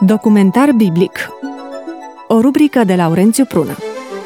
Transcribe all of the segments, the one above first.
Documentar biblic. O rubrică de Laurențiu Prună.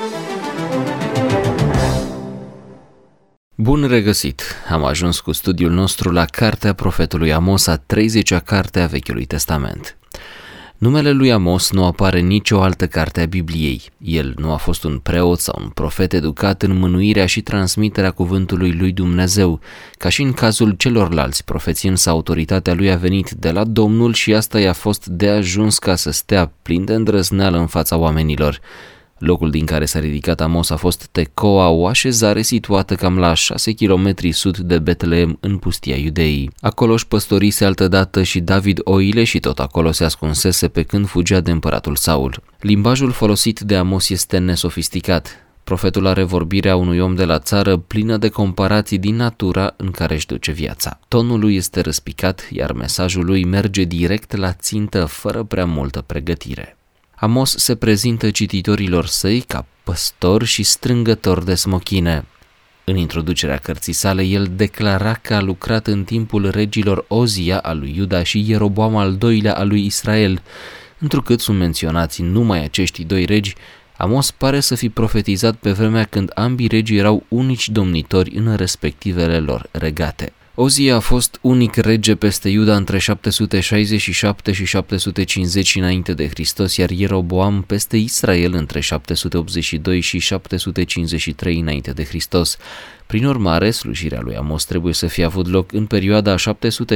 Bun regăsit! Am ajuns cu studiul nostru la cartea profetului Amos, a 30-a carte a Vechiului Testament. Numele lui Amos nu apare în nicio altă carte a Bibliei. El nu a fost un preot sau un profet educat în mânuirea și transmiterea cuvântului lui Dumnezeu. Ca și în cazul celorlalți profeți, însă autoritatea lui a venit de la Domnul și asta i-a fost de ajuns ca să stea plin de îndrăzneală în fața oamenilor. Locul din care s-a ridicat Amos a fost Tecoa, o așezare situată cam la 6 km sud de Betlehem, în pustia Iudeii. Acolo își păstorise altădată și David oile și tot acolo se ascunsese pe când fugea de împăratul Saul. Limbajul folosit de Amos este nesofisticat. Profetul are vorbirea unui om de la țară plină de comparații din natura în care își duce viața. Tonul lui este răspicat, iar mesajul lui merge direct la țintă, fără prea multă pregătire. Amos se prezintă cititorilor săi ca păstor și strângător de smochine. În introducerea cărții sale, el declara că a lucrat în timpul regilor Ozia al lui Iuda și Ieroboam al II-lea al lui Israel. Întrucât sunt menționați numai acești doi regi, Amos pare să fi profetizat pe vremea când ambii regi erau unici domnitori în respectivele lor regate. Ozia a fost unic rege peste Iuda între 767 și 750 înainte de Hristos, iar Ieroboam peste Israel între 782 și 753 înainte de Hristos. Prin urmare, slujirea lui Amos trebuie să fie avut loc în perioada 767-753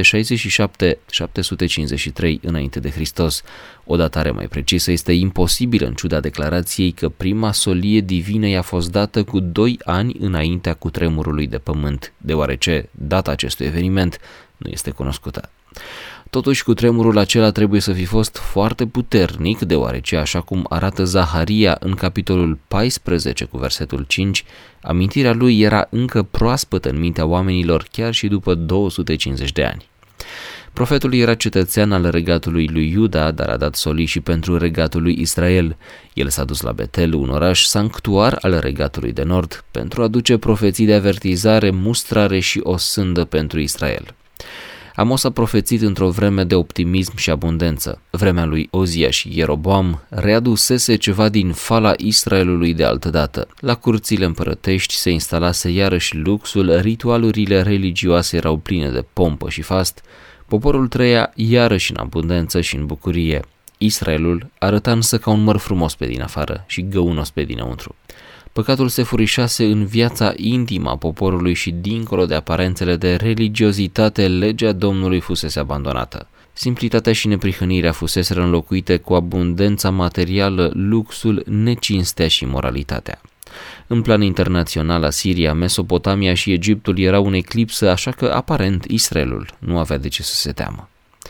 înainte de Hristos. O datare mai precisă este imposibilă în ciuda declarației că prima solie divină i-a fost dată cu 2 ani înaintea cutremurului de pământ, deoarece data acestui eveniment nu este cunoscută. Totuși, cutremurul acela trebuie să fi fost foarte puternic, deoarece, așa cum arată Zaharia în capitolul 14 cu versetul 5, amintirea lui era încă proaspătă în mintea oamenilor chiar și după 250 de ani. Profetul era cetățean al regatului lui Iuda, dar a dat solii și pentru regatul lui Israel. El s-a dus la Betel, un oraș sanctuar al regatului de nord, pentru a duce profeții de avertizare, mustrare și o sândă pentru Israel. Amos a profețit într-o vreme de optimism și abundență. Vremea lui Ozia și Ieroboam readusese ceva din fala Israelului de altădată. La curțile împărătești se instalase iarăși luxul, ritualurile religioase erau pline de pompă și fast, poporul trăia iarăși în abundență și în bucurie. Israelul arăta însă ca un măr frumos pe din afară și găunos pe dinăuntru. Păcatul se furișase în viața intimă a poporului și dincolo de aparențele de religiozitate, legea Domnului fusese abandonată. Simplitatea și neprihănirea fuseseră înlocuite cu abundența materială, luxul, necinstea și moralitatea. În plan internațional, Asiria, Mesopotamia și Egiptul erau în eclipsă, așa că, aparent, Israelul nu avea de ce să se teamă.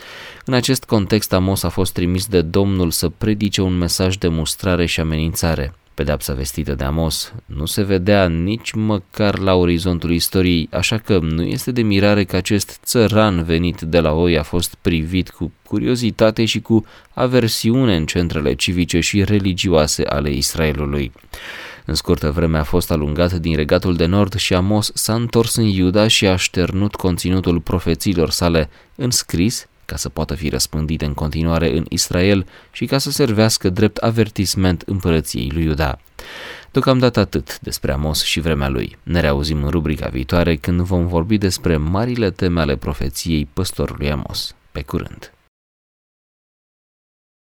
În acest context, Amos a fost trimis de Domnul să predice un mesaj de mustrare și amenințare. Pedeapsa vestită de Amos nu se vedea nici măcar la orizontul istoriei, așa că nu este de mirare că acest țăran venit de la oi a fost privit cu curiozitate și cu aversiune în centrele civice și religioase ale Israelului. În scurtă vreme a fost alungat din regatul de nord și Amos s-a întors în Iuda și a șternut conținutul profețiilor sale în scris, ca să poată fi răspândite în continuare în Israel și ca să servească drept avertisment împărăției lui Iuda. Deocamdată atât despre Amos și vremea lui. Ne reauzim în rubrica viitoare când vom vorbi despre marile teme ale profeției păstorului Amos. Pe curând!